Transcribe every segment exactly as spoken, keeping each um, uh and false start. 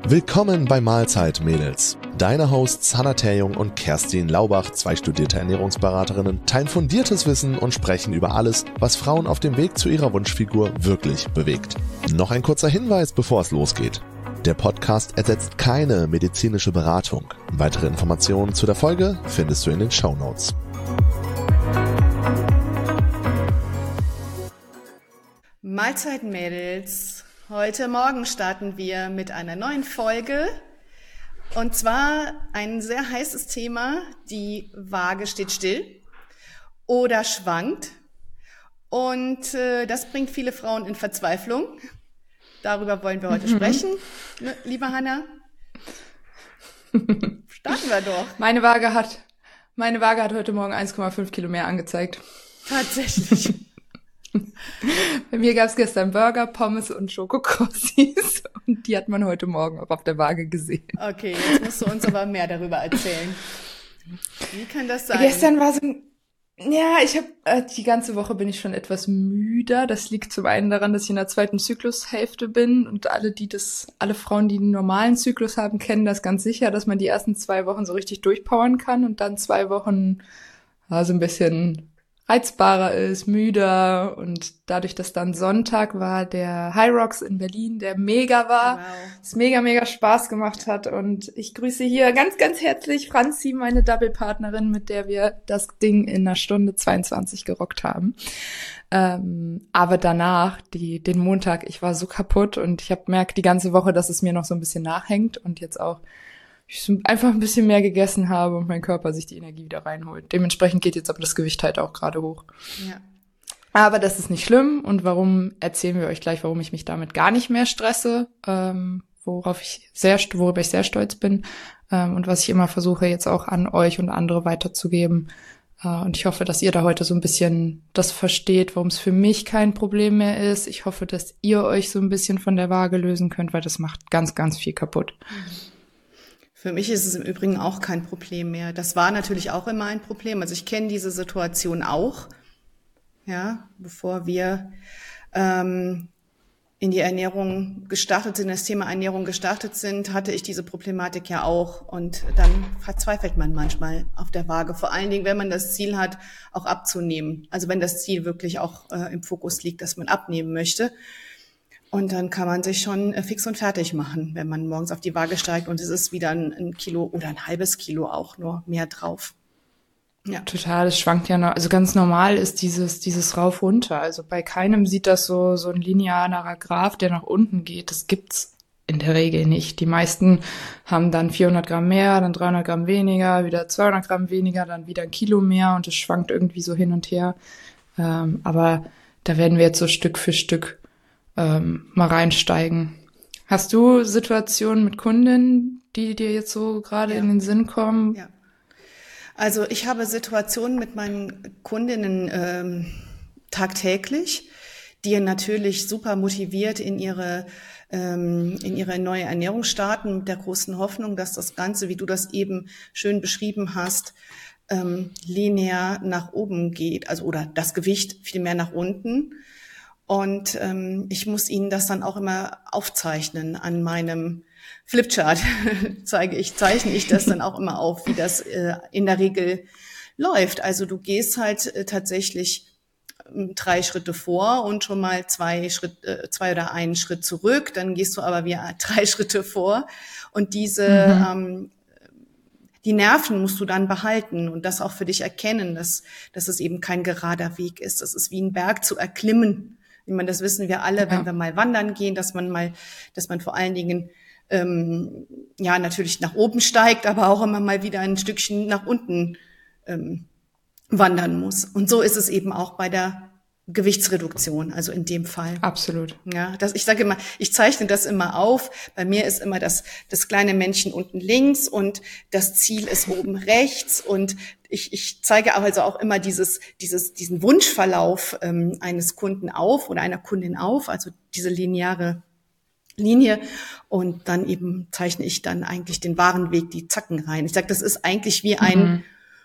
Willkommen bei Mahlzeit, Mädels. Deine Hosts Hannah Terjung und Kerstin Laubach, zwei studierte Ernährungsberaterinnen, teilen fundiertes Wissen und sprechen über alles, was Frauen auf dem Weg zu ihrer Wunschfigur wirklich bewegt. Noch ein kurzer Hinweis, bevor es losgeht. Der Podcast ersetzt keine medizinische Beratung. Weitere Informationen zu der Folge findest du in den Shownotes. Mahlzeit, Mädels. Heute Morgen starten wir mit einer neuen Folge. Und zwar ein sehr heißes Thema. Die Waage steht still oder schwankt. Und äh, das bringt viele Frauen in Verzweiflung. Darüber wollen wir heute mhm. sprechen, ne, liebe Hannah. Starten wir doch. Meine Waage hat, meine Waage hat heute Morgen eins Komma fünf Kilo mehr angezeigt. Tatsächlich. Bei mir gab es gestern Burger, Pommes und Schokokrossis und die hat man heute Morgen auch auf der Waage gesehen. Okay, jetzt musst du uns aber mehr darüber erzählen. Wie kann das sein? Gestern war so ein, ja, ich habe äh, die ganze Woche bin ich schon etwas müder. Das liegt zum einen daran, dass ich in der zweiten Zyklushälfte bin und alle, die das, alle Frauen, die einen normalen Zyklus haben, kennen das ganz sicher, dass man die ersten zwei Wochen so richtig durchpowern kann und dann zwei Wochen also ein bisschen reizbarer ist, müder und dadurch, dass dann Sonntag war, der High Rocks in Berlin, der mega war, es wow. mega, mega Spaß gemacht hat und ich grüße hier ganz, ganz herzlich Franzi, meine Double-Partnerin, mit der wir das Ding in einer Stunde zweiundzwanzig gerockt haben. Ähm, aber danach, die den Montag, ich war so kaputt und ich habe gemerkt die ganze Woche, dass es mir noch so ein bisschen nachhängt und jetzt auch ich einfach ein bisschen mehr gegessen habe und mein Körper sich die Energie wieder reinholt. Dementsprechend geht jetzt aber das Gewicht halt auch gerade hoch. Ja. Aber das ist nicht schlimm. Und warum, erzählen wir euch gleich, warum ich mich damit gar nicht mehr stresse, ähm, worauf ich sehr, worüber ich sehr stolz bin ähm, und was ich immer versuche jetzt auch an euch und andere weiterzugeben. Äh, und ich hoffe, dass ihr da heute so ein bisschen das versteht, warum es für mich kein Problem mehr ist. Ich hoffe, dass ihr euch so ein bisschen von der Waage lösen könnt, weil das macht ganz, ganz viel kaputt. Mhm. Für mich ist es im Übrigen auch kein Problem mehr. Das war natürlich auch immer ein Problem. Also ich kenne diese Situation auch. Ja, bevor wir ähm, in die Ernährung gestartet sind, das Thema Ernährung gestartet sind, hatte ich diese Problematik ja auch. Und dann verzweifelt man manchmal auf der Waage. Vor allen Dingen, wenn man das Ziel hat, auch abzunehmen. Also wenn das Ziel wirklich auch äh, im Fokus liegt, dass man abnehmen möchte. Und dann kann man sich schon fix und fertig machen, wenn man morgens auf die Waage steigt und es ist wieder ein, ein Kilo oder ein halbes Kilo auch nur mehr drauf. Ja, total. Es schwankt ja noch. Also ganz normal ist dieses dieses rauf runter. Also bei keinem sieht das so so ein linearer Graph, der nach unten geht. Das gibt's in der Regel nicht. Die meisten haben dann vierhundert Gramm mehr, dann dreihundert Gramm weniger, wieder zweihundert Gramm weniger, dann wieder ein Kilo mehr und es schwankt irgendwie so hin und her. Ähm, aber da werden wir jetzt so Stück für Stück Ähm, mal reinsteigen. Hast du Situationen mit Kundinnen, die dir jetzt so gerade ja. in den Sinn kommen? Ja. Also ich habe Situationen mit meinen Kundinnen ähm, tagtäglich, die natürlich super motiviert in ihre ähm, in ihre neue Ernährung starten, mit der großen Hoffnung, dass das Ganze, wie du das eben schön beschrieben hast, ähm, linear nach oben geht, also oder das Gewicht viel mehr nach unten. Und ähm, ich muss Ihnen das dann auch immer aufzeichnen an meinem Flipchart. zeige ich, zeichne ich das dann auch immer auf, wie das äh, in der Regel läuft. Also du gehst halt äh, tatsächlich äh, drei Schritte vor und schon mal zwei Schritt, äh, zwei oder einen Schritt zurück. Dann gehst du aber wieder drei Schritte vor. Und diese mhm. ähm, die Nerven musst du dann behalten und das auch für dich erkennen, dass, dass es eben kein gerader Weg ist. Das ist wie ein Berg zu erklimmen. Ich meine, das wissen wir alle, ja. wenn wir mal wandern gehen, dass man mal, dass man vor allen Dingen ähm, ja natürlich nach oben steigt, aber auch immer mal wieder ein Stückchen nach unten ähm, wandern muss. Und so ist es eben auch bei der Gewichtsreduktion, also in dem Fall. Absolut. Ja, das, ich sage immer, ich zeichne das immer auf. Bei mir ist immer das, das kleine Männchen unten links und das Ziel ist oben rechts und ich, ich zeige also auch immer dieses, dieses, diesen Wunschverlauf ähm, eines Kunden auf oder einer Kundin auf, also diese lineare Linie und dann eben zeichne ich dann eigentlich den wahren Weg, die Zacken rein. Ich sage, das ist eigentlich wie ein, mhm.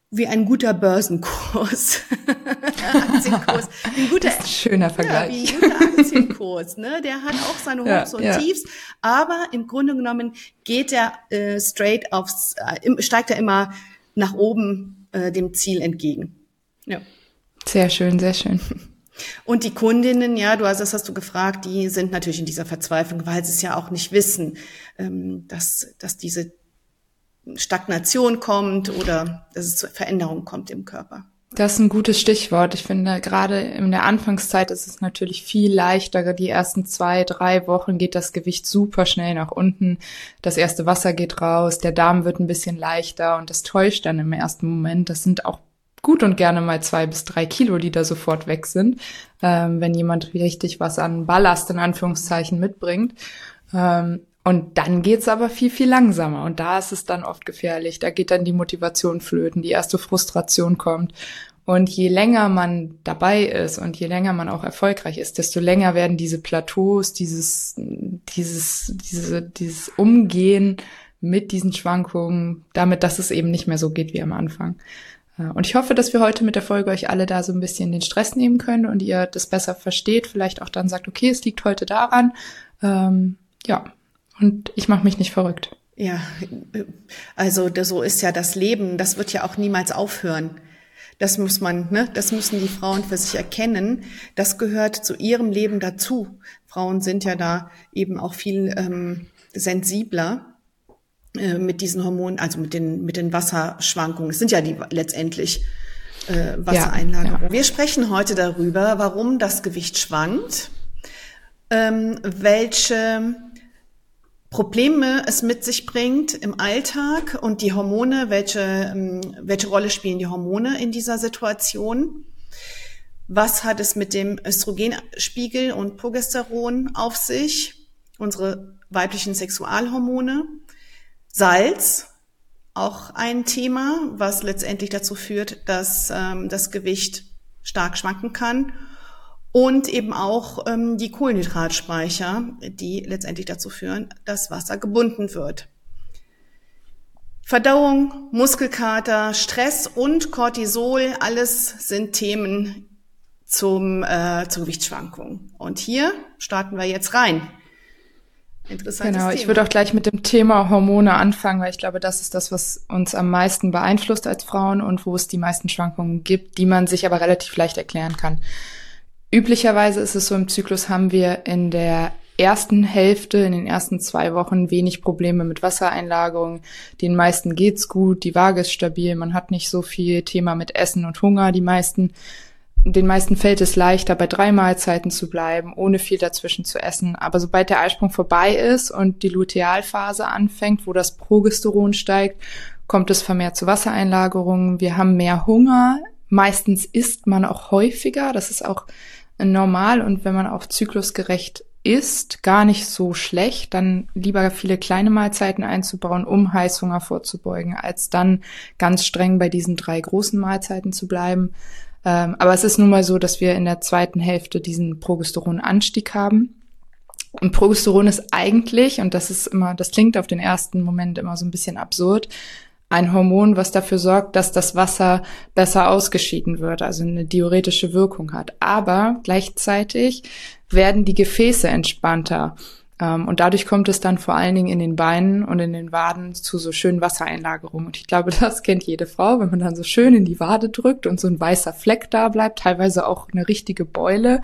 wie ein guter Börsenkurs. Aktienkurs. Ein guter, das ist ein schöner Vergleich. Ja, wie ein guter Aktienkurs, ne? Der hat auch seine Hochs ja, und ja. Tiefs, aber im Grunde genommen geht er äh, straight aufs, äh, steigt er immer nach oben äh, dem Ziel entgegen. Ja. Sehr schön, sehr schön. Und die Kundinnen, ja, du hast, das hast du gefragt, die sind natürlich in dieser Verzweiflung, weil sie es ja auch nicht wissen, ähm, dass, dass diese Stagnation kommt oder dass es zur Veränderung kommt im Körper. Das ist ein gutes Stichwort. Ich finde, gerade in der Anfangszeit ist es natürlich viel leichter. Die ersten zwei, drei Wochen geht das Gewicht super schnell nach unten. Das erste Wasser geht raus, der Darm wird ein bisschen leichter und das täuscht dann im ersten Moment. Das sind auch gut und gerne mal zwei bis drei Kilo, die da sofort weg sind, ähm, wenn jemand richtig was an Ballast in Anführungszeichen mitbringt. Ähm, Und dann geht's aber viel, viel langsamer. Und da ist es dann oft gefährlich. Da geht dann die Motivation flöten, die erste Frustration kommt. Und je länger man dabei ist und je länger man auch erfolgreich ist, desto länger werden diese Plateaus, dieses, dieses, diese, dieses Umgehen mit diesen Schwankungen, damit, dass es eben nicht mehr so geht wie am Anfang. Und ich hoffe, dass wir heute mit der Folge euch alle da so ein bisschen den Stress nehmen können und ihr das besser versteht. Vielleicht auch dann sagt, okay, es liegt heute daran. Ähm, ja. Und ich mache mich nicht verrückt. Ja, also so ist ja das Leben. Das wird ja auch niemals aufhören. Das muss man, ne, das müssen die Frauen für sich erkennen. Das gehört zu ihrem Leben dazu. Frauen sind ja da eben auch viel ähm, sensibler äh, mit diesen Hormonen, also mit den mit den Wasserschwankungen. Es sind ja die letztendlich äh, Wassereinlagerungen. Ja, ja. Wir sprechen heute darüber, warum das Gewicht schwankt, ähm, welche Probleme es mit sich bringt im Alltag und die Hormone, welche, welche Rolle spielen die Hormone in dieser Situation? Was hat es mit dem Östrogenspiegel und Progesteron auf sich? Unsere weiblichen Sexualhormone. Salz, auch ein Thema, was letztendlich dazu führt, dass ähm, das Gewicht stark schwanken kann. Und eben auch ähm, die Kohlenhydratspeicher, die letztendlich dazu führen, dass Wasser gebunden wird. Verdauung, Muskelkater, Stress und Cortisol, alles sind Themen zum, äh, zur Gewichtsschwankung. Und hier starten wir jetzt rein. Interessantes Genau, Thema. Ich würde auch gleich mit dem Thema Hormone anfangen, weil ich glaube, das ist das, was uns am meisten beeinflusst als Frauen und wo es die meisten Schwankungen gibt, die man sich aber relativ leicht erklären kann. Üblicherweise ist es so, im Zyklus haben wir in der ersten Hälfte, in den ersten zwei Wochen wenig Probleme mit Wassereinlagerung. Den meisten geht's gut, die Waage ist stabil, man hat nicht so viel Thema mit Essen und Hunger. Die meisten, den meisten fällt es leichter, bei drei Mahlzeiten zu bleiben, ohne viel dazwischen zu essen. Aber sobald der Eisprung vorbei ist und die Lutealphase anfängt, wo das Progesteron steigt, kommt es vermehrt zu Wassereinlagerungen. Wir haben mehr Hunger. Meistens isst man auch häufiger. Das ist auch normal und wenn man auch zyklusgerecht isst, gar nicht so schlecht, dann lieber viele kleine Mahlzeiten einzubauen, um Heißhunger vorzubeugen, als dann ganz streng bei diesen drei großen Mahlzeiten zu bleiben. Ähm, aber es ist nun mal so, dass wir in der zweiten Hälfte diesen Progesteronanstieg haben. Und Progesteron ist eigentlich, und das ist immer, das klingt auf den ersten Moment immer so ein bisschen absurd, ein Hormon, was dafür sorgt, dass das Wasser besser ausgeschieden wird, also eine diuretische Wirkung hat. Aber gleichzeitig werden die Gefäße entspannter. Und dadurch kommt es dann vor allen Dingen in den Beinen und in den Waden zu so schönen Wassereinlagerungen. Und ich glaube, das kennt jede Frau, wenn man dann so schön in die Wade drückt und so ein weißer Fleck da bleibt, teilweise auch eine richtige Beule.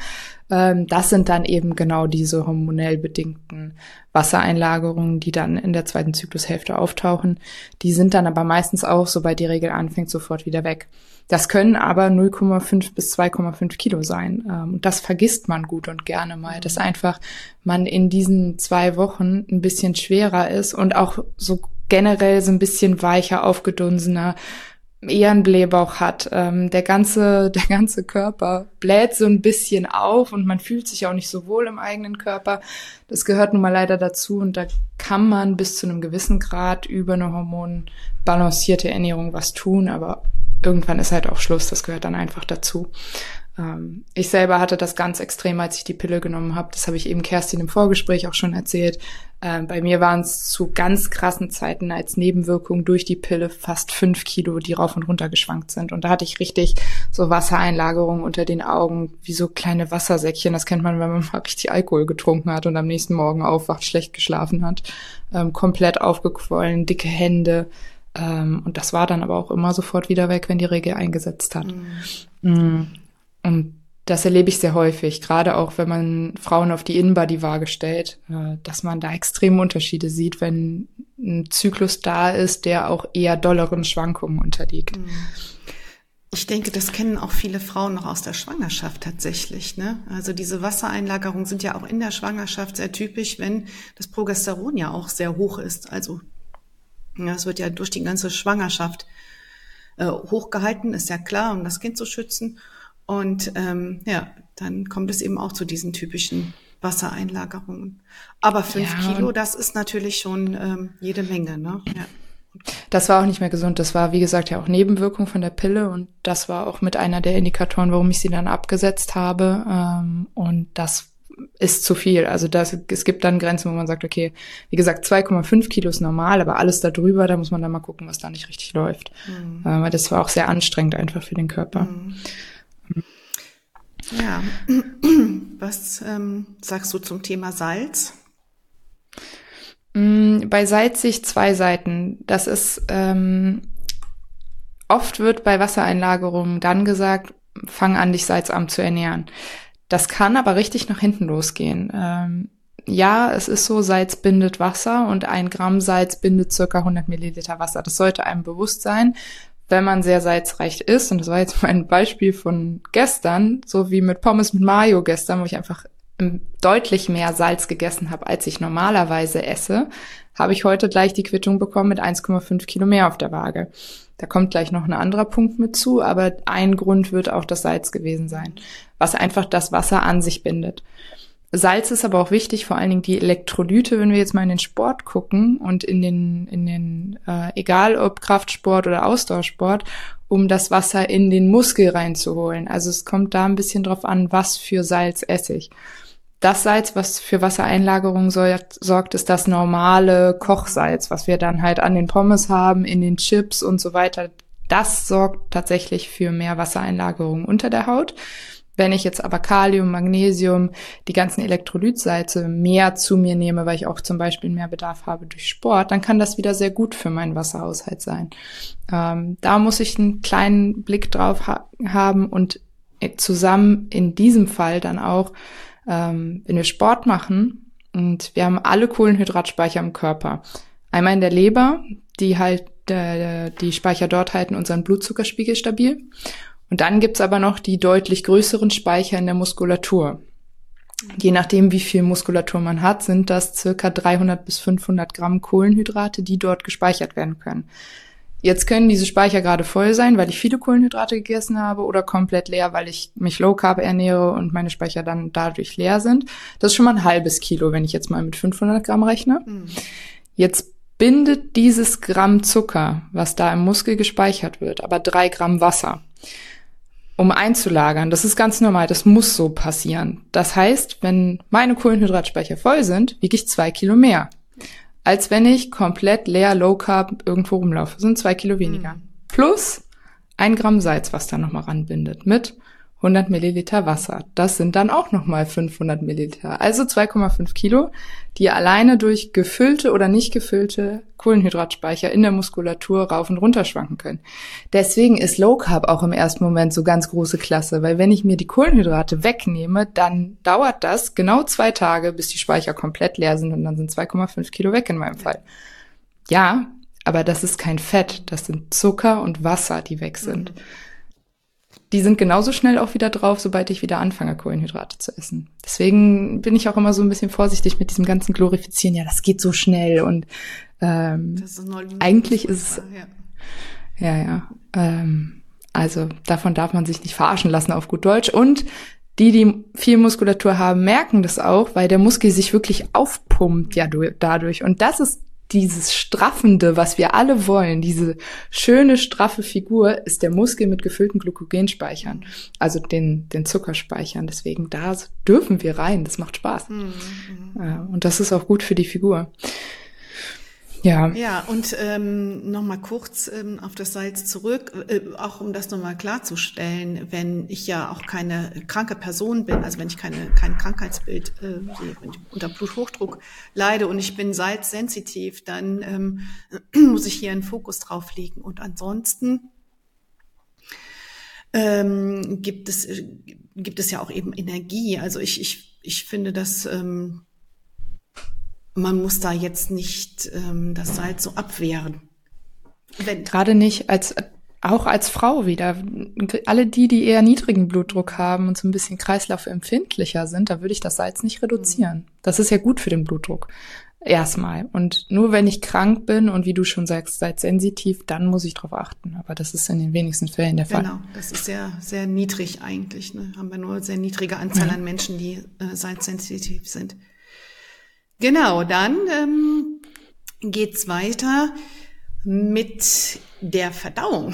Das sind dann eben genau diese hormonell bedingten Wassereinlagerungen, die dann in der zweiten Zyklushälfte auftauchen. Die sind dann aber meistens auch, sobald die Regel anfängt, sofort wieder weg. Das können aber null Komma fünf bis zwei Komma fünf Kilo sein. Und das vergisst man gut und gerne mal, dass einfach man in diesen zwei Wochen ein bisschen schwerer ist und auch so generell so ein bisschen weicher, aufgedunsener, eher einen Blähbauch hat. Ähm, der ganze, der ganze Körper bläht so ein bisschen auf und man fühlt sich auch nicht so wohl im eigenen Körper. Das gehört nun mal leider dazu und da kann man bis zu einem gewissen Grad über eine hormonbalancierte Ernährung was tun, aber irgendwann ist halt auch Schluss, das gehört dann einfach dazu. Ähm, ich selber hatte das ganz extrem, als ich die Pille genommen habe. Das habe ich eben Kerstin im Vorgespräch auch schon erzählt. Ähm, bei mir waren es zu ganz krassen Zeiten als Nebenwirkung durch die Pille fast fünf Kilo, die rauf und runter geschwankt sind. Und da hatte ich richtig so Wassereinlagerungen unter den Augen, wie so kleine Wassersäckchen. Das kennt man, wenn man mal richtig Alkohol getrunken hat und am nächsten Morgen aufwacht, schlecht geschlafen hat. Ähm, komplett aufgequollen, dicke Hände. Ähm, und das war dann aber auch immer sofort wieder weg, wenn die Regel eingesetzt hat. Mhm. Mhm. Und das erlebe ich sehr häufig, gerade auch, wenn man Frauen auf die Inbody-Waage stellt, dass man da extreme Unterschiede sieht, wenn ein Zyklus da ist, der auch eher dolleren Schwankungen unterliegt. Ich denke, das kennen auch viele Frauen noch aus der Schwangerschaft tatsächlich, ne? Also diese Wassereinlagerungen sind ja auch in der Schwangerschaft sehr typisch, wenn das Progesteron ja auch sehr hoch ist. Also ja, es wird ja durch die ganze Schwangerschaft äh, hochgehalten, ist ja klar, um das Kind zu schützen. Und ähm, ja, dann kommt es eben auch zu diesen typischen Wassereinlagerungen. Aber fünf Ja, Kilo, das ist natürlich schon ähm, jede Menge, ne? Ja. das war auch nicht mehr gesund. Das war, wie gesagt, ja auch Nebenwirkung von der Pille. Und das war auch mit einer der Indikatoren, warum ich sie dann abgesetzt habe. Ähm, und das ist zu viel. Also das, es gibt dann Grenzen, wo man sagt, okay, wie gesagt, zwei Komma fünf Kilo ist normal, aber alles da drüber, da muss man dann mal gucken, was da nicht richtig läuft. Mhm. Äh, weil das war auch sehr anstrengend einfach für den Körper. Mhm. Ja, was ähm, sagst du zum Thema Salz? Bei Salz sehe ich zwei Seiten. Das ist, ähm, oft wird bei Wassereinlagerungen dann gesagt, fang an, dich salzarm zu ernähren. Das kann aber richtig nach hinten losgehen. Ähm, ja, es ist so, Salz bindet Wasser und ein Gramm Salz bindet circa hundert Milliliter Wasser. Das sollte einem bewusst sein, wenn man sehr salzreich ist. Und das war jetzt mein Beispiel von gestern, so wie mit Pommes mit Mayo gestern, wo ich einfach deutlich mehr Salz gegessen habe, als ich normalerweise esse, habe ich heute gleich die Quittung bekommen mit eins Komma fünf Kilo mehr auf der Waage. Da kommt gleich noch ein anderer Punkt mit zu, aber ein Grund wird auch das Salz gewesen sein, was einfach das Wasser an sich bindet. Salz ist aber auch wichtig, vor allen Dingen die Elektrolyte, wenn wir jetzt mal in den Sport gucken und in den, in den, äh, egal ob Kraftsport oder Ausdauersport, um das Wasser in den Muskel reinzuholen. Also es kommt da ein bisschen drauf an, was für Salz esse ich. Das Salz, was für Wassereinlagerung sorgt, ist das normale Kochsalz, was wir dann halt an den Pommes haben, in den Chips und so weiter. Das sorgt tatsächlich für mehr Wassereinlagerung unter der Haut. Wenn ich jetzt aber Kalium, Magnesium, die ganzen Elektrolytsalze mehr zu mir nehme, weil ich auch zum Beispiel mehr Bedarf habe durch Sport, dann kann das wieder sehr gut für meinen Wasserhaushalt sein. Ähm, da muss ich einen kleinen Blick drauf ha- haben und zusammen in diesem Fall dann auch, ähm, wenn wir Sport machen und wir haben alle Kohlenhydratspeicher im Körper. Einmal in der Leber, die halt äh, die Speicher dort halten unseren Blutzuckerspiegel stabil. Und dann gibt's aber noch die deutlich größeren Speicher in der Muskulatur. Je nachdem, wie viel Muskulatur man hat, sind das circa dreihundert bis fünfhundert Gramm Kohlenhydrate, die dort gespeichert werden können. Jetzt können diese Speicher gerade voll sein, weil ich viele Kohlenhydrate gegessen habe, oder komplett leer, weil ich mich Low Carb ernähre und meine Speicher dann dadurch leer sind. Das ist schon mal ein halbes Kilo, wenn ich jetzt mal mit fünfhundert Gramm rechne. Mhm. Jetzt bindet dieses Gramm Zucker, was da im Muskel gespeichert wird, aber drei Gramm Wasser, um einzulagern. Das ist ganz normal, das muss so passieren. Das heißt, wenn meine Kohlenhydratspeicher voll sind, wiege ich zwei Kilo mehr, als wenn ich komplett leer Low Carb irgendwo rumlaufe. Das sind zwei Kilo weniger. Mhm. Plus ein Gramm Salz, was da nochmal ranbindet, mit hundert Milliliter Wasser. Das sind dann auch nochmal fünfhundert Milliliter. Also zwei Komma fünf Kilo, die alleine durch gefüllte oder nicht gefüllte Kohlenhydratspeicher in der Muskulatur rauf und runter schwanken können. Deswegen ist Low Carb auch im ersten Moment so ganz große Klasse, weil wenn ich mir die Kohlenhydrate wegnehme, dann dauert das genau zwei Tage, bis die Speicher komplett leer sind und dann sind zwei Komma fünf Kilo weg in meinem Fall. Ja, aber das ist kein Fett, das sind Zucker und Wasser, die weg sind. Mhm. Die sind genauso schnell auch wieder drauf, sobald ich wieder anfange, Kohlenhydrate zu essen. Deswegen bin ich auch immer so ein bisschen vorsichtig mit diesem ganzen Glorifizieren. Ja, das geht so schnell und ähm, das ist eigentlich ist es ja, ja. ja ähm, also davon darf man sich nicht verarschen lassen auf gut Deutsch. Und die, die viel Muskulatur haben, merken das auch, weil der Muskel sich wirklich aufpumpt ja dadurch. Und das ist dieses Straffende, was wir alle wollen, diese schöne, straffe Figur, ist der Muskel mit gefüllten Glykogenspeichern, also den, den Zuckerspeichern. Deswegen, da dürfen wir rein, das macht Spaß. Mhm. Ja, und das ist auch gut für die Figur. Ja. Ja, und ähm, nochmal kurz ähm, auf das Salz zurück, äh, auch um das nochmal klarzustellen, wenn ich ja auch keine kranke Person bin, also wenn ich keine kein Krankheitsbild äh, sehe, wenn ich unter Bluthochdruck leide und ich bin salzsensitiv, dann ähm, muss ich hier einen Fokus drauf legen. Und ansonsten ähm, gibt es äh, gibt es ja auch eben Energie. Also ich ich ich finde, dass ähm, man muss da jetzt nicht ähm, das Salz so abwehren. Wenn Gerade nicht als auch als Frau wieder. Alle die, die eher niedrigen Blutdruck haben und so ein bisschen kreislaufempfindlicher sind, da würde ich das Salz nicht reduzieren. Das ist ja gut für den Blutdruck. Erstmal. Und nur wenn ich krank bin und wie du schon sagst, salzsensitiv, dann muss ich drauf achten. Aber das ist in den wenigsten Fällen der Fall. Genau, das ist sehr, sehr niedrig eigentlich. Ne? Haben wir nur eine sehr niedrige Anzahl ja. an Menschen, die äh, salzsensitiv sind. Genau, dann ähm, geht's weiter mit der Verdauung.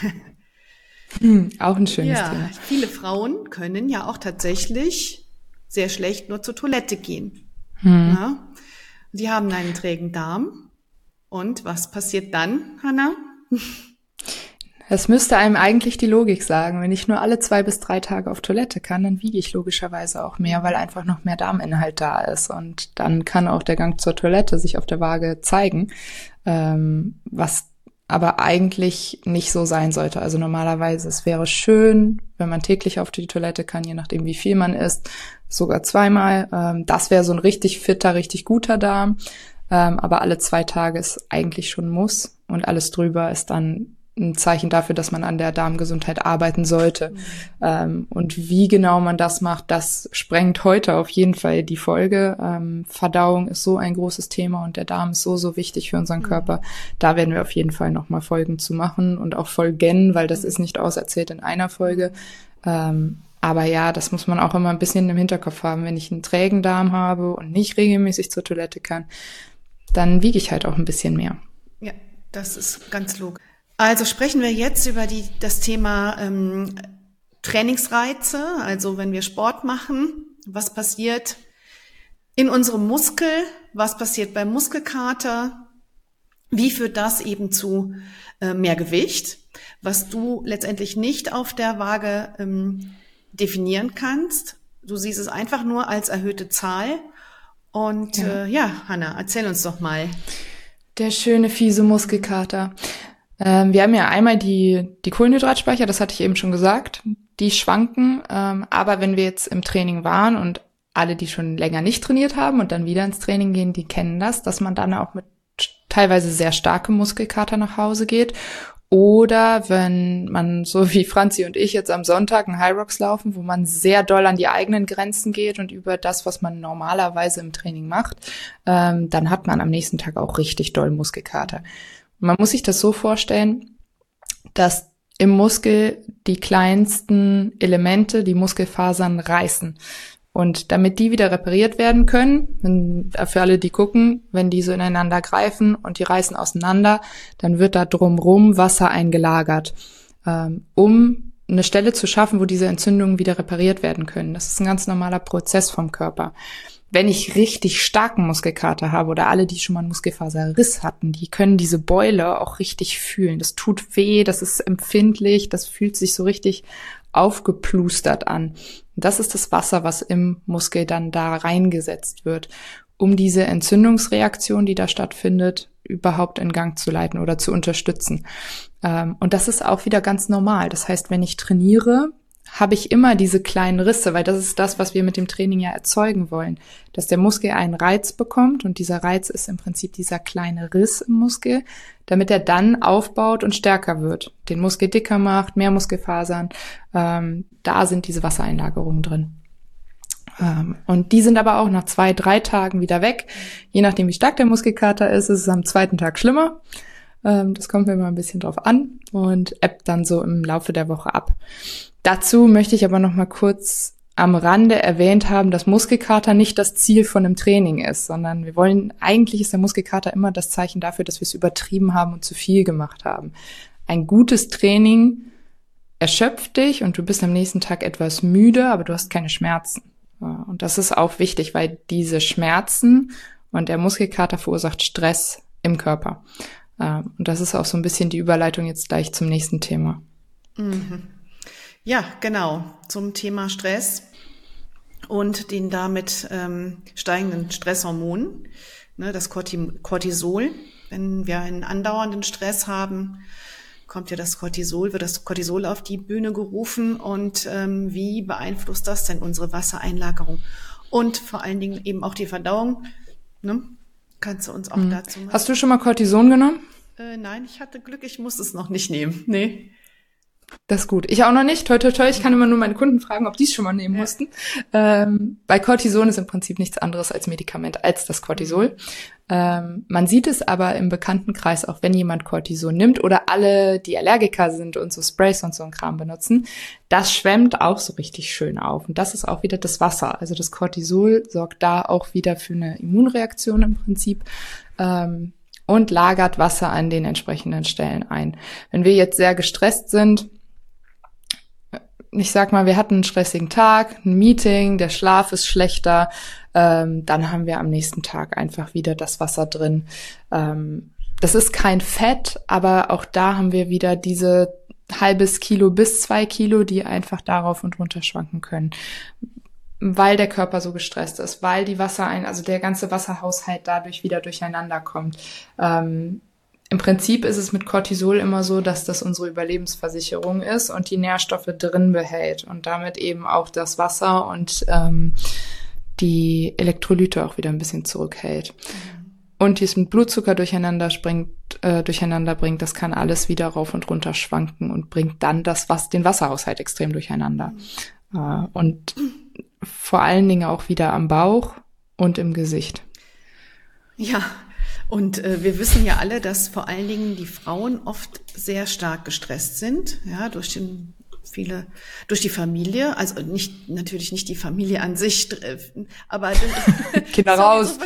Hm, auch ein schönes ja, Thema. Viele Frauen können ja auch tatsächlich sehr schlecht nur zur Toilette gehen. Hm. Ja, die haben einen trägen Darm. Und was passiert dann, Hanna? Das müsste einem eigentlich die Logik sagen. Wenn ich nur alle zwei bis drei Tage auf Toilette kann, dann wiege ich logischerweise auch mehr, weil einfach noch mehr Darminhalt da ist. Und dann kann auch der Gang zur Toilette sich auf der Waage zeigen, ähm, was aber eigentlich nicht so sein sollte. Also normalerweise, es wäre schön, wenn man täglich auf die Toilette kann, je nachdem wie viel man isst, sogar zweimal. Ähm, das wäre so ein richtig fitter, richtig guter Darm. Ähm, aber alle zwei Tage ist eigentlich schon Muss. Und alles drüber ist dann ein Zeichen dafür, dass man an der Darmgesundheit arbeiten sollte. Mhm. Ähm, und wie genau man das macht, das sprengt heute auf jeden Fall die Folge. Ähm, Verdauung ist so ein großes Thema und der Darm ist so, so wichtig für unseren mhm. Körper. Da werden wir auf jeden Fall nochmal Folgen zu machen und auch Folgen, weil das mhm. ist nicht auserzählt in einer Folge. Ähm, aber ja, das muss man auch immer ein bisschen im Hinterkopf haben. Wenn ich einen trägen Darm habe und nicht regelmäßig zur Toilette kann, dann wiege ich halt auch ein bisschen mehr. Ja, das ist ganz logisch. Also sprechen wir jetzt über die, das Thema ähm, Trainingsreize, also wenn wir Sport machen, was passiert in unserem Muskel, was passiert beim Muskelkater, wie führt das eben zu äh, mehr Gewicht, was du letztendlich nicht auf der Waage ähm, definieren kannst. Du siehst es einfach nur als erhöhte Zahl. Und ja, äh, ja Hanna, erzähl uns doch mal. Der schöne, fiese Muskelkater. Ähm, wir haben ja einmal die, die Kohlenhydratspeicher, das hatte ich eben schon gesagt, die schwanken, ähm, aber wenn wir jetzt im Training waren und alle, die schon länger nicht trainiert haben und dann wieder ins Training gehen, die kennen das, dass man dann auch mit teilweise sehr starkem Muskelkater nach Hause geht. Oder wenn man, so wie Franzi und ich jetzt am Sonntag einen High Rocks laufen, wo man sehr doll an die eigenen Grenzen geht und über das, was man normalerweise im Training macht, ähm, dann hat man am nächsten Tag auch richtig doll Muskelkater. Man muss sich das so vorstellen, dass im Muskel die kleinsten Elemente, die Muskelfasern, reißen. Und damit die wieder repariert werden können, wenn, für alle, die gucken, wenn die so ineinander greifen und die reißen auseinander, dann wird da drumrum Wasser eingelagert, ähm, um eine Stelle zu schaffen, wo diese Entzündungen wieder repariert werden können. Das ist ein ganz normaler Prozess vom Körper. Wenn ich richtig starken Muskelkater habe oder alle, die schon mal einen Muskelfaserriss hatten, die können diese Beule auch richtig fühlen. Das tut weh, das ist empfindlich, das fühlt sich so richtig aufgeplustert an. Und das ist das Wasser, was im Muskel dann da reingesetzt wird, um diese Entzündungsreaktion, die da stattfindet, überhaupt in Gang zu leiten oder zu unterstützen. Und das ist auch wieder ganz normal. Das heißt, wenn ich trainiere, habe ich immer diese kleinen Risse, weil das ist das, was wir mit dem Training ja erzeugen wollen, dass der Muskel einen Reiz bekommt und dieser Reiz ist im Prinzip dieser kleine Riss im Muskel, damit er dann aufbaut und stärker wird, den Muskel dicker macht, mehr Muskelfasern, ähm, da sind diese Wassereinlagerungen drin. Ähm, und die sind aber auch nach zwei, drei Tagen wieder weg, je nachdem wie stark der Muskelkater ist, ist es am zweiten Tag schlimmer. Ähm, das kommt mir immer ein bisschen drauf an und ebbt dann so im Laufe der Woche ab. Dazu möchte ich aber noch mal kurz am Rande erwähnt haben, dass Muskelkater nicht das Ziel von einem Training ist, sondern wir wollen, eigentlich ist der Muskelkater immer das Zeichen dafür, dass wir es übertrieben haben und zu viel gemacht haben. Ein gutes Training erschöpft dich und du bist am nächsten Tag etwas müde, aber du hast keine Schmerzen. Und das ist auch wichtig, weil diese Schmerzen und der Muskelkater verursacht Stress im Körper. Und das ist auch so ein bisschen die Überleitung jetzt gleich zum nächsten Thema. Mhm. Ja, genau, zum Thema Stress und den damit ähm, steigenden Stresshormonen, ne, das Cortisol. Wenn wir einen andauernden Stress haben, kommt ja das Cortisol, wird das Cortisol auf die Bühne gerufen und ähm, wie beeinflusst das denn unsere Wassereinlagerung und vor allen Dingen eben auch die Verdauung? Ne? Kannst du uns auch mhm. dazu machen? Hast du schon mal Cortison genommen? Äh, nein, ich hatte Glück, ich muss es noch nicht nehmen. Nee. Das ist gut. Ich auch noch nicht. Toi, toi, toi. Ich kann immer nur meine Kunden fragen, ob die es schon mal nehmen ja. mussten. Ähm, bei Cortison ist im Prinzip nichts anderes als Medikament, als das Cortisol. Ähm, man sieht es aber im Bekanntenkreis, auch wenn jemand Cortison nimmt oder alle, die Allergiker sind und so Sprays und so ein Kram benutzen, das schwemmt auch so richtig schön auf. Und das ist auch wieder das Wasser. Also das Cortisol sorgt da auch wieder für eine Immunreaktion im Prinzip. Ähm, und lagert Wasser an den entsprechenden Stellen ein. Wenn wir jetzt sehr gestresst sind, ich sag mal, wir hatten einen stressigen Tag, ein Meeting, der Schlaf ist schlechter, ähm, dann haben wir am nächsten Tag einfach wieder das Wasser drin. Ähm, das ist kein Fett, aber auch da haben wir wieder diese halbes Kilo bis zwei Kilo, die einfach darauf und runter schwanken können, weil der Körper so gestresst ist, weil die Wasserein, also der ganze Wasserhaushalt dadurch wieder durcheinander kommt. Ähm, Im Prinzip ist es mit Cortisol immer so, dass das unsere Überlebensversicherung ist und die Nährstoffe drin behält und damit eben auch das Wasser und ähm, die Elektrolyte auch wieder ein bisschen zurückhält. Mhm. Und diesen Blutzucker durcheinander springt, äh, durcheinander bringt, das kann alles wieder rauf und runter schwanken und bringt dann das, was den Wasserhaushalt extrem durcheinander. Mhm. Äh, und vor allen Dingen auch wieder am Bauch und im Gesicht. Ja, und äh, wir wissen ja alle, dass vor allen Dingen die Frauen oft sehr stark gestresst sind, ja, durch den viele durch die Familie, also nicht natürlich nicht die Familie an sich, aber Kinder raus.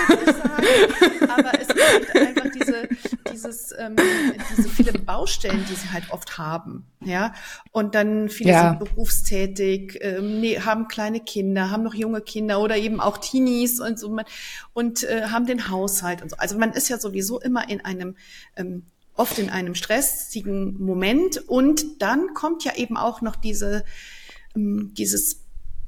Aber es ist halt einfach diese dieses ähm, diese viele Baustellen, die sie halt oft haben, ja, und dann viele ja. sind berufstätig, ähm, nee, haben kleine Kinder, haben noch junge Kinder oder eben auch Teenies und so und äh, haben den Haushalt und so. Also man ist ja sowieso immer in einem ähm, oft in einem stressigen Moment und dann kommt ja eben auch noch diese dieses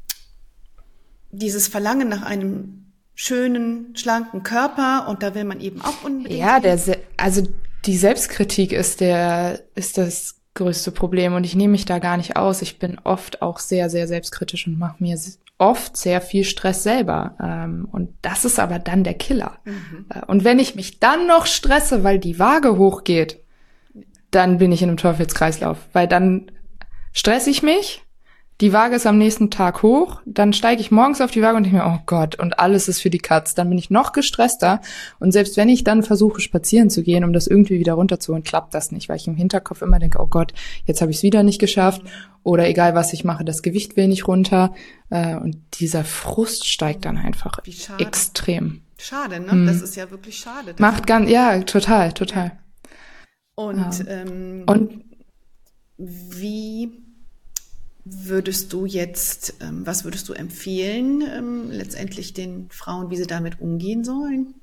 dieses Verlangen nach einem schönen, schlanken Körper und da will man eben auch unbedingt. Ja, der also die Selbstkritik ist der ist das größte Problem und ich nehme mich da gar nicht aus. Ich bin oft auch sehr, sehr selbstkritisch und mache mir oft sehr viel Stress selber. Und das ist aber dann der Killer. Mhm. Und wenn ich mich dann noch stresse, weil die Waage hochgeht, dann bin ich in einem Teufelskreislauf. Weil dann stresse ich mich, die Waage ist am nächsten Tag hoch, dann steige ich morgens auf die Waage und denke mir, oh Gott, und alles ist für die Katz. Dann bin ich noch gestresster. Und selbst wenn ich dann versuche, spazieren zu gehen, um das irgendwie wieder runterzuholen, klappt das nicht, weil ich im Hinterkopf immer denke, oh Gott, jetzt habe ich es wieder nicht geschafft. Oder egal, was ich mache, das Gewicht will nicht runter. Und dieser Frust steigt dann einfach extrem. Schade, ne? Hm. Das ist ja wirklich schade. Macht ganz, ja, total, total. Ja. Und, ja. Ähm, und wie würdest du jetzt, ähm, was würdest du empfehlen, ähm, letztendlich den Frauen, wie sie damit umgehen sollen?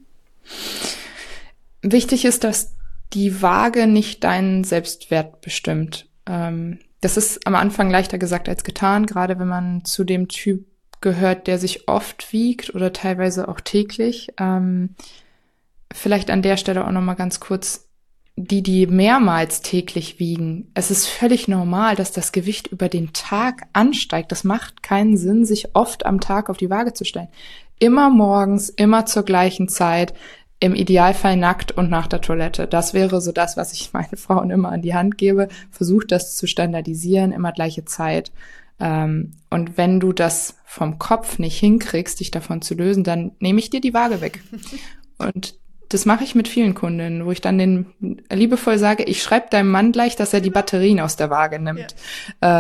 Wichtig ist, dass die Waage nicht deinen Selbstwert bestimmt. Ähm, das ist am Anfang leichter gesagt als getan, gerade wenn man zu dem Typ gehört, der sich oft wiegt oder teilweise auch täglich. Ähm, vielleicht an der Stelle auch nochmal ganz kurz, die, die mehrmals täglich wiegen. Es ist völlig normal, dass das Gewicht über den Tag ansteigt. Das macht keinen Sinn, sich oft am Tag auf die Waage zu stellen. Immer morgens, immer zur gleichen Zeit, im Idealfall nackt und nach der Toilette. Das wäre so das, was ich meinen Frauen immer an die Hand gebe. Versucht das zu standardisieren, immer gleiche Zeit. Und wenn du das vom Kopf nicht hinkriegst, dich davon zu lösen, dann nehme ich dir die Waage weg. Und das mache ich mit vielen Kundinnen, wo ich dann den liebevoll sage, ich schreibe deinem Mann gleich, dass er die Batterien aus der Waage nimmt. Ja. Ähm,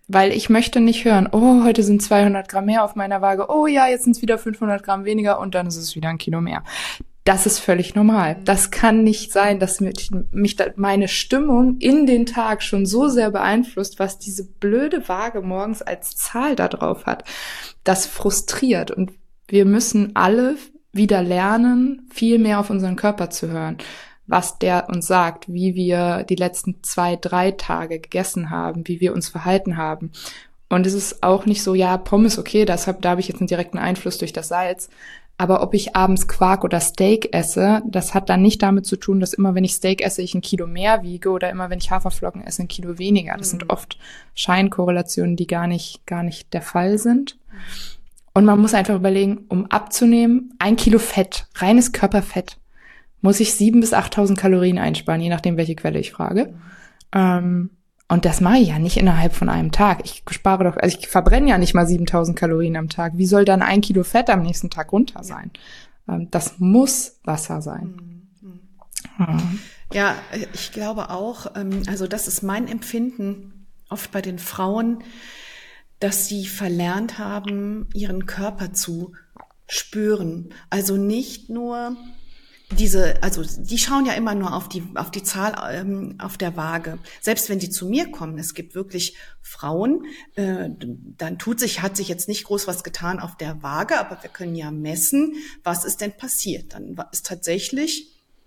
Weil ich möchte nicht hören, oh, heute sind zweihundert Gramm mehr auf meiner Waage, oh ja, jetzt sind es wieder fünfhundert Gramm weniger und dann ist es wieder ein Kilo mehr. Das ist völlig normal. Das kann nicht sein, dass mich, mich da, meine Stimmung in den Tag schon so sehr beeinflusst, was diese blöde Waage morgens als Zahl da drauf hat. Das frustriert und wir müssen alle wieder lernen, viel mehr auf unseren Körper zu hören, was der uns sagt, wie wir die letzten zwei, drei Tage gegessen haben, wie wir uns verhalten haben. Und es ist auch nicht so, ja, Pommes, okay, deshalb, da habe ich jetzt einen direkten Einfluss durch das Salz. Aber ob ich abends Quark oder Steak esse, das hat dann nicht damit zu tun, dass immer, wenn ich Steak esse, ich ein Kilo mehr wiege oder immer, wenn ich Haferflocken esse, ein Kilo weniger. Das mhm. sind oft Scheinkorrelationen, die gar nicht, gar nicht der Fall sind. Und man muss einfach überlegen, um abzunehmen, ein Kilo Fett, reines Körperfett, muss ich sieben bis achttausend Kalorien einsparen, je nachdem, welche Quelle ich frage. Mhm. Ähm, und das mache ich ja nicht innerhalb von einem Tag. Ich spare doch, also ich verbrenne ja nicht mal siebentausend Kalorien am Tag. Wie soll dann ein Kilo Fett am nächsten Tag runter sein? Ja. Ähm, das muss Wasser sein. Mhm. Mhm. Ja, ich glaube auch, ähm, also das ist mein Empfinden oft bei den Frauen, dass sie verlernt haben, ihren Körper zu spüren. Also nicht nur diese, also die schauen ja immer nur auf die auf die Zahl ähm, auf der Waage. Selbst wenn die zu mir kommen, es gibt wirklich Frauen, äh, dann tut sich hat sich jetzt nicht groß was getan auf der Waage, aber wir können ja messen, was ist denn passiert. Dann ist tatsächlich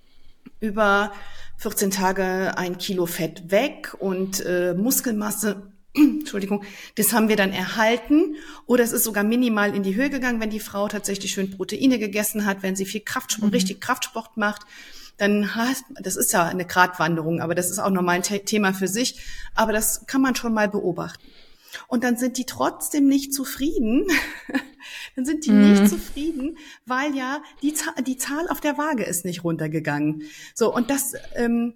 über vierzehn Tage ein Kilo Fett weg und äh, Muskelmasse, Entschuldigung, das haben wir dann erhalten oder es ist sogar minimal in die Höhe gegangen, wenn die Frau tatsächlich schön Proteine gegessen hat, wenn sie viel Kraftsport, mhm. richtig Kraftsport macht, dann hat, das ist ja eine Gratwanderung, aber das ist auch nochmal ein The- Thema für sich, aber das kann man schon mal beobachten. Und dann sind die trotzdem nicht zufrieden, dann sind die mhm. nicht zufrieden, weil ja die, Z- die Zahl auf der Waage ist nicht runtergegangen. So, und das, ähm,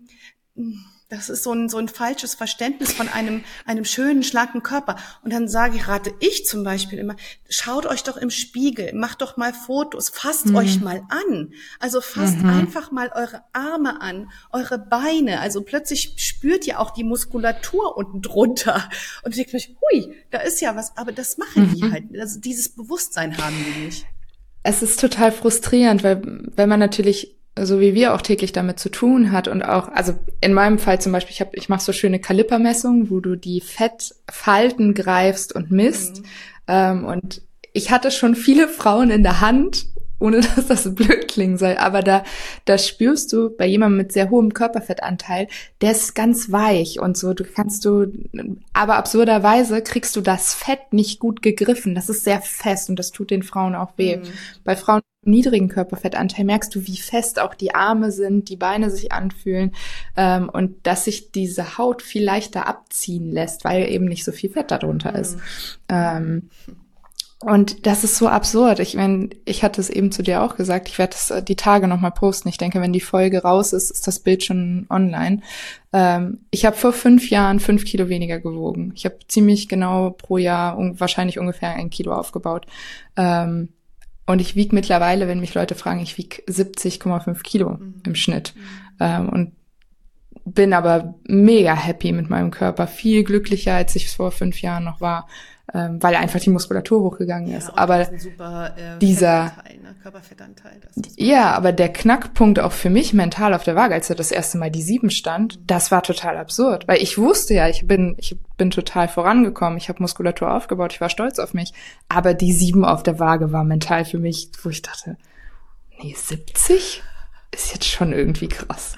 Das ist so ein, so ein falsches Verständnis von einem, einem schönen, schlanken Körper. Und dann sage ich, rate ich zum Beispiel immer, schaut euch doch im Spiegel, macht doch mal Fotos, fasst mhm. euch mal an. Also fasst mhm. einfach mal eure Arme an, eure Beine. Also plötzlich spürt ihr auch die Muskulatur unten drunter. Und ihr denkt euch, hui, da ist ja was. Aber das machen die mhm. halt. Also dieses Bewusstsein haben die nicht. Es ist total frustrierend, weil wenn man natürlich so wie wir auch täglich damit zu tun hat und auch, also in meinem Fall zum Beispiel, ich habe, ich mache so schöne Kalipermessungen, wo du die Fettfalten greifst und misst. Mhm. Ähm, und ich hatte schon viele Frauen in der Hand, ohne dass das blöd klingen soll, aber da, da spürst du bei jemandem mit sehr hohem Körperfettanteil, der ist ganz weich und so, du kannst du, aber absurderweise kriegst du das Fett nicht gut gegriffen, das ist sehr fest und das tut den Frauen auch weh. Mhm. Bei Frauen mit niedrigen Körperfettanteil merkst du, wie fest auch die Arme sind, die Beine sich anfühlen, ähm, und dass sich diese Haut viel leichter abziehen lässt, weil eben nicht so viel Fett darunter mhm. ist. Ähm, Und das ist so absurd. Ich meine, ich hatte es eben zu dir auch gesagt, ich werde das die Tage nochmal posten. Ich denke, wenn die Folge raus ist, ist das Bild schon online. Ähm, ich habe vor fünf Jahren fünf Kilo weniger gewogen. Ich habe ziemlich genau pro Jahr un- wahrscheinlich ungefähr ein Kilo aufgebaut. Ähm, und ich wiege mittlerweile, wenn mich Leute fragen, ich wiege siebzig Komma fünf Kilo mhm. im Schnitt. Mhm. Ähm, und bin aber mega happy mit meinem Körper. Viel glücklicher, als ich es vor fünf Jahren noch war. Ähm, weil einfach die Muskulatur hochgegangen ist. Ja, aber super, äh, dieser ne? Körperfettanteil. Das ist ja, aber der Knackpunkt auch für mich mental auf der Waage, als da das erste Mal die sieben stand, mhm. das war total absurd, weil ich wusste ja, ich bin ich bin total vorangekommen, ich habe Muskulatur aufgebaut, ich war stolz auf mich, aber die sieben auf der Waage war mental für mich, wo ich dachte, nee, siebzig ist jetzt schon irgendwie krass.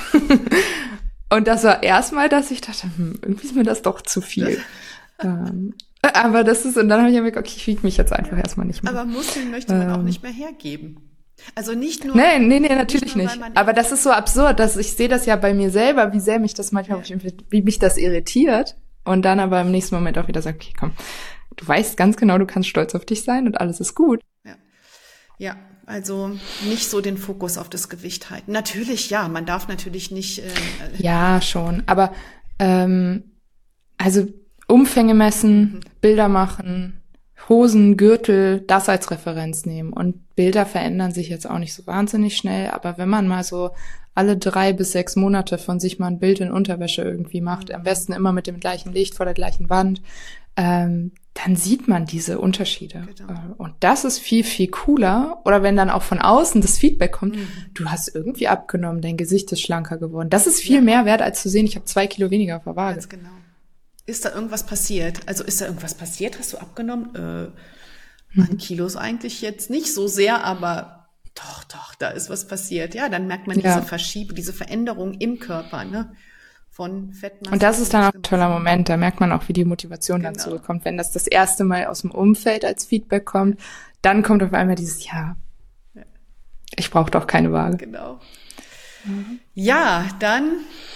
Und das war erstmal, dass ich dachte, hm, irgendwie ist mir das doch zu viel. ähm, Aber das ist, und dann habe ich mir gedacht, okay, ich wiege mich jetzt einfach erstmal nicht mehr. Aber Muskeln möchte man ähm. auch nicht mehr hergeben. Also nicht nur... Nee, nee, nee, natürlich nicht. nicht. Aber das ist so absurd, dass ich sehe das ja bei mir selber, wie sehr mich das manchmal, ja. wie mich das irritiert. Und dann aber im nächsten Moment auch wieder sage, okay, komm, du weißt ganz genau, du kannst stolz auf dich sein und alles ist gut. Ja, ja. Also nicht so den Fokus auf das Gewicht halten. Natürlich, ja, man darf natürlich nicht... Äh, ja, schon. Aber ähm, also... Umfänge messen, mhm. Bilder machen, Hosen, Gürtel, das als Referenz nehmen. Und Bilder verändern sich jetzt auch nicht so wahnsinnig schnell, aber wenn man mal so alle drei bis sechs Monate von sich mal ein Bild in Unterwäsche irgendwie macht, am besten immer mit dem gleichen Licht vor der gleichen Wand, ähm, dann sieht man diese Unterschiede. Genau. Und das ist viel, viel cooler. Oder wenn dann auch von außen das Feedback kommt, mhm. du hast irgendwie abgenommen, dein Gesicht ist schlanker geworden. Das ist viel ja. mehr wert, als zu sehen, ich habe zwei Kilo weniger auf der Waage. Ganz genau. Ist da irgendwas passiert? Also ist da irgendwas passiert? Hast du abgenommen? Äh, mhm. An Kilos eigentlich jetzt nicht so sehr, aber doch, doch, da ist was passiert. Ja, dann merkt man ja. diese Verschiebung, diese Veränderung im Körper, ne? Von Fettmasse. Und das ist dann auch ein toller Moment, da merkt man auch, wie die Motivation genau. dann zurückkommt. Wenn das das erste Mal aus dem Umfeld als Feedback kommt, dann kommt auf einmal dieses, ja, ja. ich brauche doch keine Waage. Genau. Mhm. Ja, dann,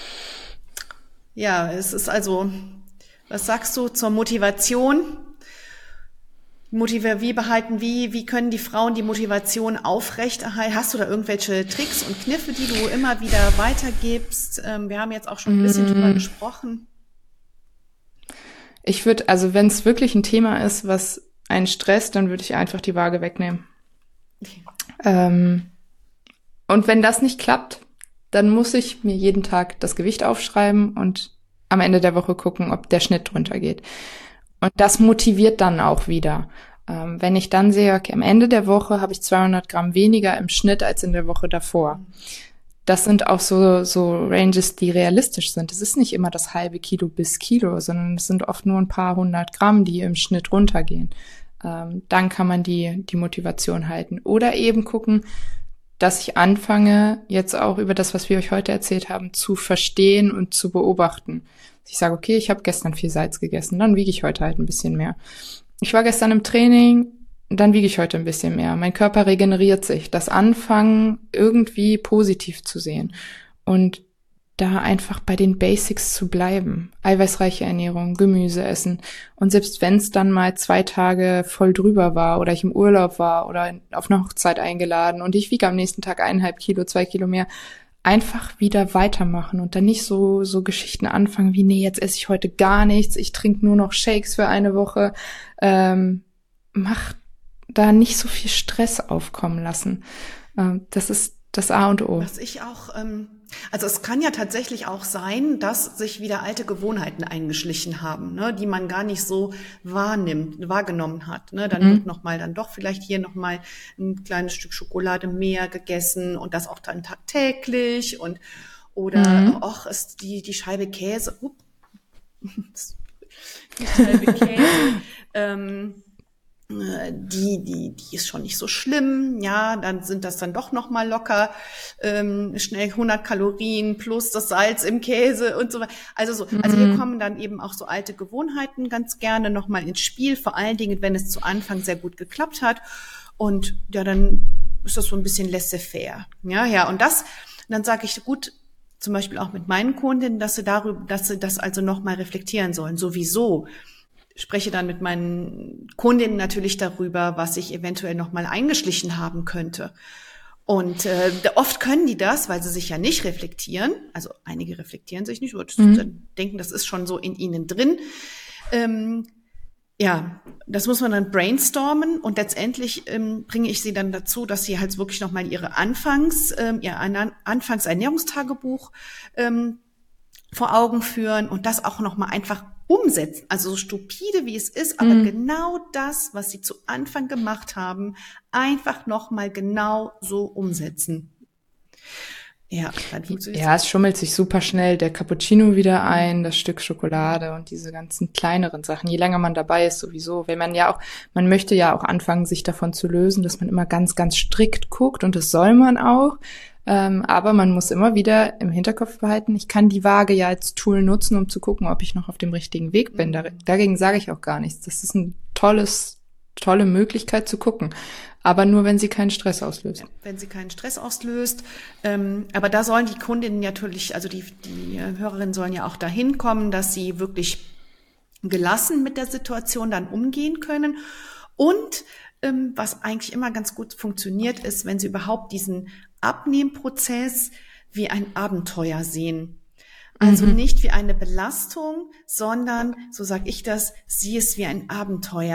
ja, es ist also, was sagst du zur Motivation? Motive, wie behalten, wie, wie können die Frauen die Motivation aufrechterhalten? Hast du da irgendwelche Tricks und Kniffe, die du immer wieder weitergibst? Ähm, wir haben jetzt auch schon ein bisschen mm. drüber gesprochen. Ich würde, also wenn es wirklich ein Thema ist, was einen stresst, dann würde ich einfach die Waage wegnehmen. Okay. Ähm, und wenn das nicht klappt, dann muss ich mir jeden Tag das Gewicht aufschreiben und am Ende der Woche gucken, ob der Schnitt drunter geht. Und das motiviert dann auch wieder. Ähm, wenn ich dann sehe, okay, am Ende der Woche habe ich zweihundert Gramm weniger im Schnitt als in der Woche davor. Das sind auch so, so Ranges, die realistisch sind. Es ist nicht immer das halbe Kilo bis Kilo, sondern es sind oft nur ein paar hundert Gramm, die im Schnitt runtergehen. Ähm, dann kann man die, die Motivation halten. Oder eben gucken, dass ich anfange, jetzt auch über das, was wir euch heute erzählt haben, zu verstehen und zu beobachten. Ich sage, okay, ich habe gestern viel Salz gegessen, dann wiege ich heute halt ein bisschen mehr. Ich war gestern im Training, dann wiege ich heute ein bisschen mehr. Mein Körper regeneriert sich. Das Anfangen irgendwie positiv zu sehen und da einfach bei den Basics zu bleiben. Eiweißreiche Ernährung, Gemüse essen. Und selbst wenn es dann mal zwei Tage voll drüber war oder ich im Urlaub war oder auf eine Hochzeit eingeladen und ich wiege am nächsten Tag eineinhalb Kilo, zwei Kilo mehr, einfach wieder weitermachen und dann nicht so so Geschichten anfangen wie, nee, jetzt esse ich heute gar nichts, ich trinke nur noch Shakes für eine Woche. Ähm, mach da nicht so viel Stress aufkommen lassen. Ähm, das ist das A und O. Was ich auch, ähm, also es kann ja tatsächlich auch sein, dass sich wieder alte Gewohnheiten eingeschlichen haben, ne, die man gar nicht so wahrnimmt, wahrgenommen hat. Ne? Dann mhm. wird nochmal dann doch vielleicht hier nochmal ein kleines Stück Schokolade mehr gegessen und das auch dann tagtäglich und oder mhm. ach, ist die die Scheibe Käse, up, die Scheibe Käse. ähm, Die, die, die ist schon nicht so schlimm, ja, dann sind das dann doch noch mal locker, ähm, schnell hundert Kalorien plus das Salz im Käse und so weiter. Also so, mhm. also hier kommen dann eben auch so alte Gewohnheiten ganz gerne noch mal ins Spiel, vor allen Dingen, wenn es zu Anfang sehr gut geklappt hat. Und ja, dann ist das so ein bisschen laissez-faire. Ja, ja, und das, dann sage ich, gut, zum Beispiel auch mit meinen Kundinnen, dass sie darüber, dass sie das also noch mal reflektieren sollen, sowieso. Spreche dann mit meinen Kundinnen natürlich darüber, was ich eventuell noch mal eingeschlichen haben könnte. Und äh, oft können die das, weil sie sich ja nicht reflektieren. Also einige reflektieren sich nicht, oder mhm. denken, das ist schon so in ihnen drin. Ähm, ja, das muss man dann brainstormen und letztendlich ähm, bringe ich sie dann dazu, dass sie halt wirklich noch mal ihre Anfangs, ähm, ihr Anfangsernährungstagebuch ähm, vor Augen führen und das auch noch mal einfach umsetzen, also so stupide wie es ist, aber mhm. genau das, was sie zu Anfang gemacht haben, einfach nochmal genau so umsetzen. Ja, dann funktioniert ja, es schummelt sich super schnell der Cappuccino wieder ein, das Stück Schokolade und diese ganzen kleineren Sachen. Je länger man dabei ist, sowieso, wenn man ja auch, man möchte ja auch anfangen, sich davon zu lösen, dass man immer ganz, ganz strikt guckt und das soll man auch. Ähm, aber man muss immer wieder im Hinterkopf behalten, ich kann die Waage ja als Tool nutzen, um zu gucken, ob ich noch auf dem richtigen Weg bin. Da, dagegen sage ich auch gar nichts. Das ist ein tolles, tolle Möglichkeit zu gucken. Aber nur, wenn sie keinen Stress auslöst. Ja, wenn sie keinen Stress auslöst. Ähm, aber da sollen die Kundinnen natürlich, also die, die Hörerinnen sollen ja auch dahin kommen, dass sie wirklich gelassen mit der Situation dann umgehen können. Und ähm, was eigentlich immer ganz gut funktioniert, ist, wenn sie überhaupt diesen Abnehmprozess wie ein Abenteuer sehen. Also mhm. nicht wie eine Belastung, sondern, so sage ich das, sieh es wie ein Abenteuer.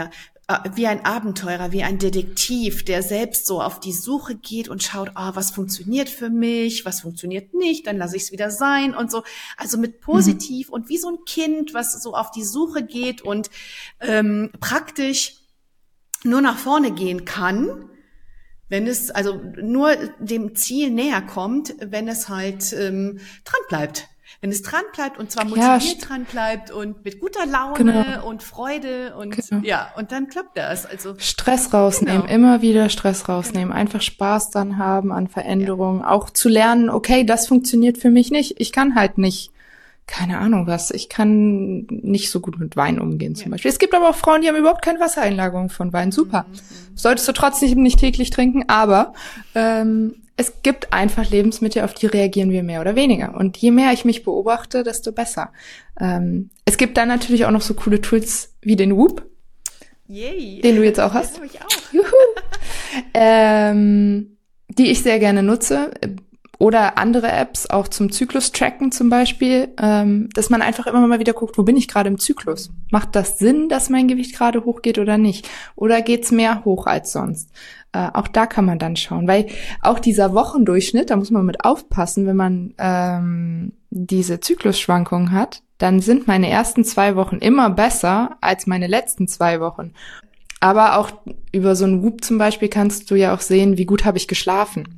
wie ein Abenteurer, wie ein Detektiv, der selbst so auf die Suche geht und schaut, ah, was funktioniert für mich, was funktioniert nicht, dann lasse ich es wieder sein und so. Also mit positiv mhm. und wie so ein Kind, was so auf die Suche geht und ähm, praktisch nur nach vorne gehen kann, wenn es also nur dem Ziel näher kommt, wenn es halt ähm, dran bleibt. Wenn es dran bleibt und zwar motiviert ja, dran bleibt und mit guter Laune genau. und Freude und genau. ja, und dann klappt das. Also Stress rausnehmen, genau. immer wieder Stress rausnehmen, genau. einfach Spaß dann haben an Veränderungen, ja. auch zu lernen, okay, das funktioniert für mich nicht. Ich kann halt nicht, keine Ahnung was, ich kann nicht so gut mit Wein umgehen zum ja. Beispiel. Es gibt aber auch Frauen, die haben überhaupt keine Wassereinlagerung von Wein. Super. Mhm. Solltest du trotzdem nicht täglich trinken, aber ähm, es gibt einfach Lebensmittel, auf die reagieren wir mehr oder weniger. Und je mehr ich mich beobachte, desto besser. Ähm, es gibt dann natürlich auch noch so coole Tools wie den Whoop, Yay. Den du jetzt auch hast. Den hab ich auch. Juhu. ähm, die ich sehr gerne nutze. Oder andere Apps, auch zum Zyklus-Tracken zum Beispiel, ähm, dass man einfach immer mal wieder guckt, wo bin ich gerade im Zyklus? Macht das Sinn, dass mein Gewicht gerade hochgeht oder nicht? Oder geht's mehr hoch als sonst? Äh, auch da kann man dann schauen, weil auch dieser Wochendurchschnitt, da muss man mit aufpassen, wenn man ähm, diese Zyklusschwankungen hat, dann sind meine ersten zwei Wochen immer besser als meine letzten zwei Wochen. Aber auch über so einen Whoop zum Beispiel kannst du ja auch sehen, wie gut habe ich geschlafen.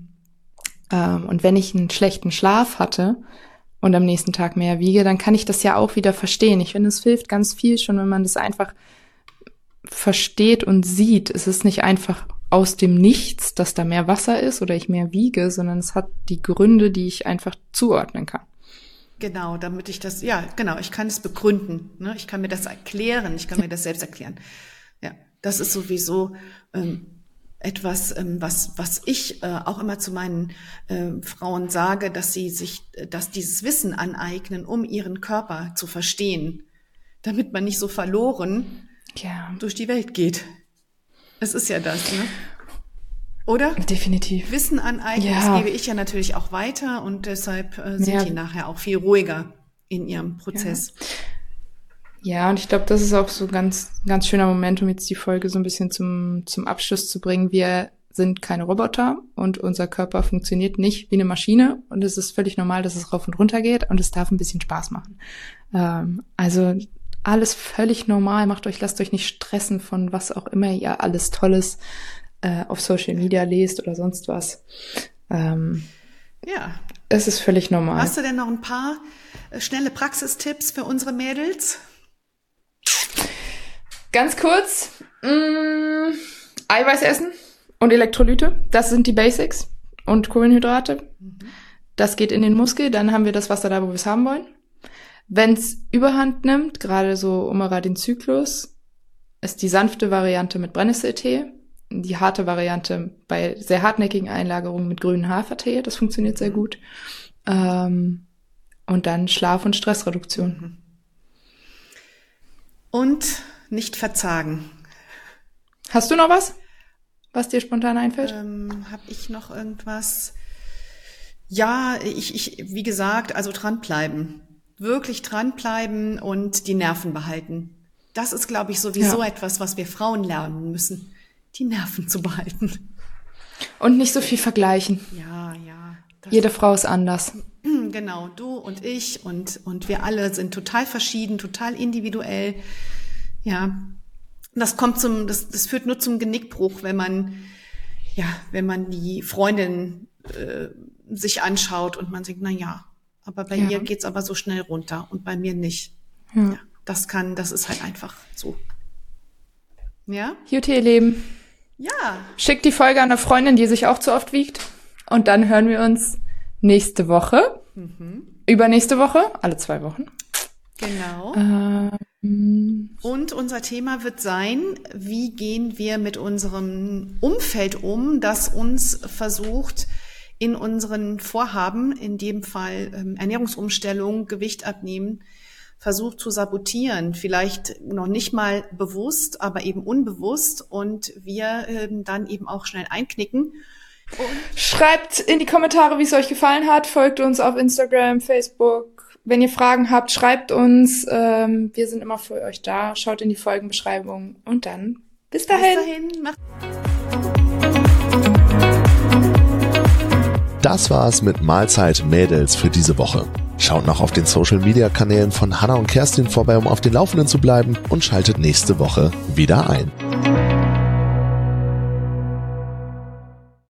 Und wenn ich einen schlechten Schlaf hatte und am nächsten Tag mehr wiege, dann kann ich das ja auch wieder verstehen. Ich finde, es hilft ganz viel schon, wenn man das einfach versteht und sieht. Es ist nicht einfach aus dem Nichts, dass da mehr Wasser ist oder ich mehr wiege, sondern es hat die Gründe, die ich einfach zuordnen kann. Genau, damit ich das, ja, genau, ich kann es begründen, ne? Ich kann mir das erklären, ich kann mir das selbst erklären. Ja, das ist sowieso ähm, etwas, ähm, was was ich äh, auch immer zu meinen äh, Frauen sage, dass sie sich, dass dieses Wissen aneignen, um ihren Körper zu verstehen, damit man nicht so verloren ja. durch die Welt geht. Es ist ja das, ne? Oder? Definitiv. Wissen aneignen, ja. das gebe ich ja natürlich auch weiter und deshalb äh, sind ja. die nachher auch viel ruhiger in ihrem Prozess. Ja. Ja, und ich glaube, das ist auch so ein ganz, ganz schöner Moment, um jetzt die Folge so ein bisschen zum, zum Abschluss zu bringen. Wir sind keine Roboter und unser Körper funktioniert nicht wie eine Maschine und es ist völlig normal, dass es rauf und runter geht und es darf ein bisschen Spaß machen. Ähm, also alles völlig normal. Macht euch, lasst euch nicht stressen von was auch immer ihr alles Tolles äh, auf Social Media lest oder sonst was. Ähm, ja. Es ist völlig normal. Hast du denn noch ein paar äh, schnelle Praxistipps für unsere Mädels? Ganz kurz, mh, Eiweiß essen und Elektrolyte, das sind die Basics und Kohlenhydrate. Mhm. Das geht in den Muskel, dann haben wir das Wasser da, wo wir es haben wollen. Wenn es Überhand nimmt, gerade so um den Zyklus, ist die sanfte Variante mit Brennnesseltee, die harte Variante bei sehr hartnäckigen Einlagerungen mit grünen Hafertee, das funktioniert sehr gut. Ähm, und dann Schlaf- und Stressreduktion. Mhm. Und nicht verzagen. Hast du noch was, was dir spontan einfällt? Ähm, habe ich noch irgendwas? Ja, ich, ich, wie gesagt, also dranbleiben. Wirklich dranbleiben und die Nerven behalten. Das ist, glaube ich, sowieso ja. etwas, was wir Frauen lernen müssen, die Nerven zu behalten. Und nicht so viel vergleichen. Ja, ja. Jede Frau ist anders. Genau, du und ich und und wir alle sind total verschieden, total individuell. Ja, das kommt zum, das, das führt nur zum Genickbruch, wenn man, ja, wenn man die Freundin äh, sich anschaut und man denkt, na ja, aber bei ja. ihr geht's aber so schnell runter und bei mir nicht. Ja. Ja, das kann, das ist halt einfach so. Ja? Gut, ihr Lieben. Ja. Schickt die Folge an eine Freundin, die sich auch zu oft wiegt. Und dann hören wir uns nächste Woche. Mhm. Übernächste Woche, alle zwei Wochen. Genau. Ähm. Und unser Thema wird sein, wie gehen wir mit unserem Umfeld um, das uns versucht, in unseren Vorhaben, in dem Fall ähm, Ernährungsumstellung, Gewicht abnehmen, versucht zu sabotieren. Vielleicht noch nicht mal bewusst, aber eben unbewusst. Und wir ähm, dann eben auch schnell einknicken. Und schreibt in die Kommentare, wie es euch gefallen hat. Folgt uns auf Instagram, Facebook. Wenn ihr Fragen habt, schreibt uns. Ähm, wir sind immer für euch da. Schaut in die Folgenbeschreibung und dann Bis dahin. Bis dahin. Mach- Das war's mit Mahlzeit Mädels für diese Woche. Schaut noch auf den Social-Media-Kanälen von Hannah und Kerstin vorbei, um auf den Laufenden zu bleiben, und schaltet nächste Woche wieder ein.